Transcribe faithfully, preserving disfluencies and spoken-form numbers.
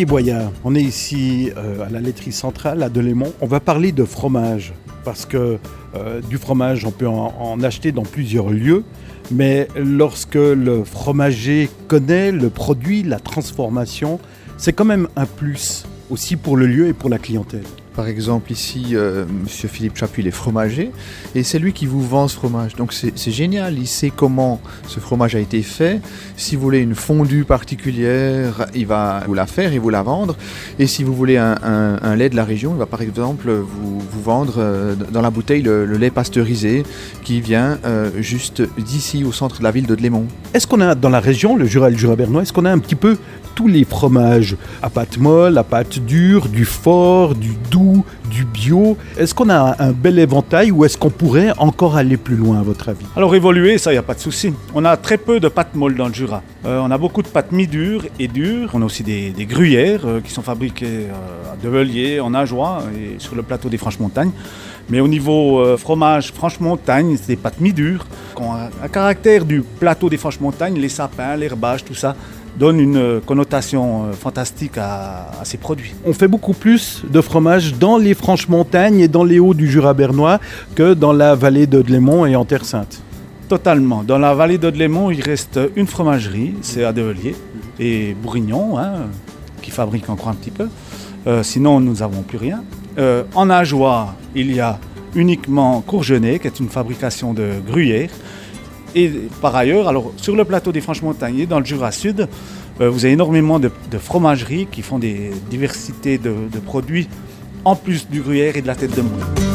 Xavier Boyard, on est ici euh, à la laiterie centrale à Delémont. On va parler de fromage parce que euh, du fromage, on peut en, en acheter dans plusieurs lieux. Mais lorsque le fromager connaît le produit, la transformation, c'est quand même un plus aussi pour le lieu et pour la clientèle. Par exemple, ici, euh, M. Philippe Chapuis, il est fromager et c'est lui qui vous vend ce fromage. Donc c'est, c'est génial, il sait comment ce fromage a été fait. Si vous voulez une fondue particulière, il va vous la faire et vous la vendre. Et si vous voulez un, un, un lait de la région, il va par exemple vous, vous vendre euh, dans la bouteille le, le lait pasteurisé qui vient euh, juste d'ici au centre de la ville de Delémont. Est-ce qu'on a dans la région, le Jura et le Jura bernois, est-ce qu'on a un petit peu tous les fromages à pâte molle, à pâte dure, du fort, du doux, du bio? Est-ce qu'on a un bel éventail ou est-ce qu'on pourrait encore aller plus loin à votre avis? Alors évoluer, ça, il n'y a pas de souci. On a très peu de pâtes molles dans le Jura. Euh, on a beaucoup de pâtes mi-dures et dures. On a aussi des, des gruyères euh, qui sont fabriquées euh, à Develier, en Ajoie et sur le plateau des Franches-Montagnes. Mais au niveau euh, fromage Franche-Montagne, c'est des pâtes mi-dures qui ont un, un caractère du plateau des Franches-Montagnes, les sapins, l'herbage, tout ça donne une connotation fantastique à, à ces produits. On fait beaucoup plus de fromage dans les Franches-Montagnes et dans les hauts du Jura bernois que dans la vallée de Delémont et en Terre Sainte. Totalement. Dans la vallée de Delémont, il reste une fromagerie, c'est à Develier, et Bourignon, hein, qui fabrique encore un petit peu. Euh, sinon, nous n'avons plus rien. Euh, en Ajoie, il y a uniquement Courgenay, qui est une fabrication de gruyère. Et par ailleurs, alors, sur le plateau des Franches-Montagnes et dans le Jura Sud, euh, vous avez énormément de, de fromageries qui font des diversités de, de produits en plus du gruyère et de la tête de moule.